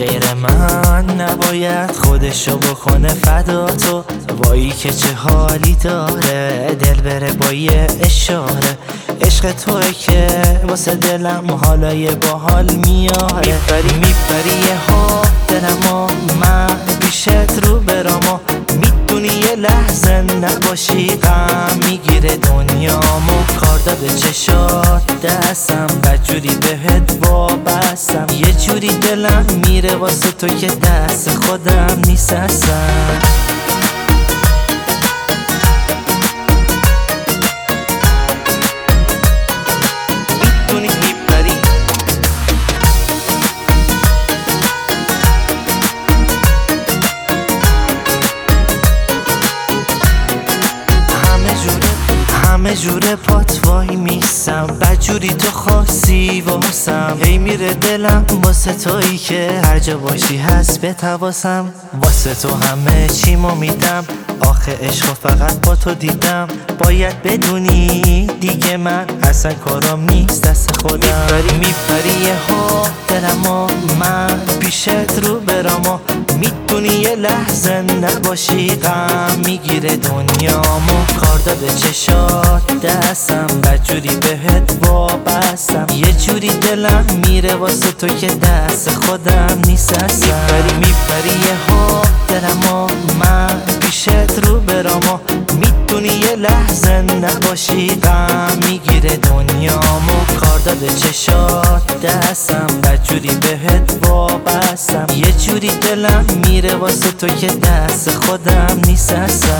غیر من نباید خودشو بکنه فدا تو. وایی که چه حالی داره دل بره با یه اشاره. عشق توه که واسه دلم حالای باحال میاره. میبری یه ها دلمو من بیشت رو برامو. میدونی یه لحظه نباشی غم میگیره دنیامو. کار داده چشات دستم بدجوری بهت وابستم. یه جوری دلم میره واسه تو که دست خودم نیست اصلا. همه جوره پات وای میسم. بدجوری تو خاصی واسم. هی میره دلم واسه تویی که هر جا باشی هست بتواسم. واسه تو همه چیمو میدم. آخه عشقو فقط با تو دیدم. باید بدونی دیگه من اصلا کارام نیست دست خودم. میبری یه ها دلمو من پیشت رو برامو. میدونی یه لحظه نباشی غم میگیره دنیامو. کار داده چشات دستم بدجوری بهت وابستم. یه جوری دلم میره واسه تو که دست خودم نیست اصلا. میبری یه ها دلمو من پیشت رو برامو. میدونی یه لحظه نباشی غم میگیره دنیامو. کار داده چشات دستم بدجوری بهت وابستم. یه جوری دلم میره واسه تو که دست خودم نیست اصلا.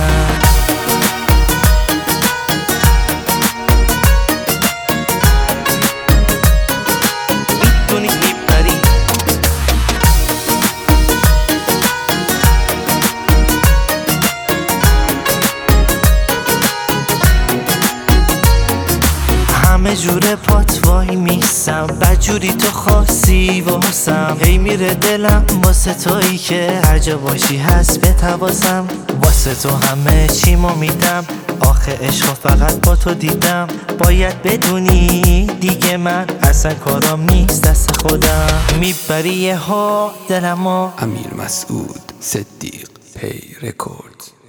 همه جوره پات وای میسم. بدجوری تو خاصی واسم. هی میره دلم واسه تویی که هر جا باشی هست بتواسم. واسه تو همه چیمو میدم. آخه عشقو فقط با تو دیدم. باید بدونی دیگه من اصلا کارام نیست دست خودم. میبری یه ها دلمو. امیر مسعود صدیق پی رکورد.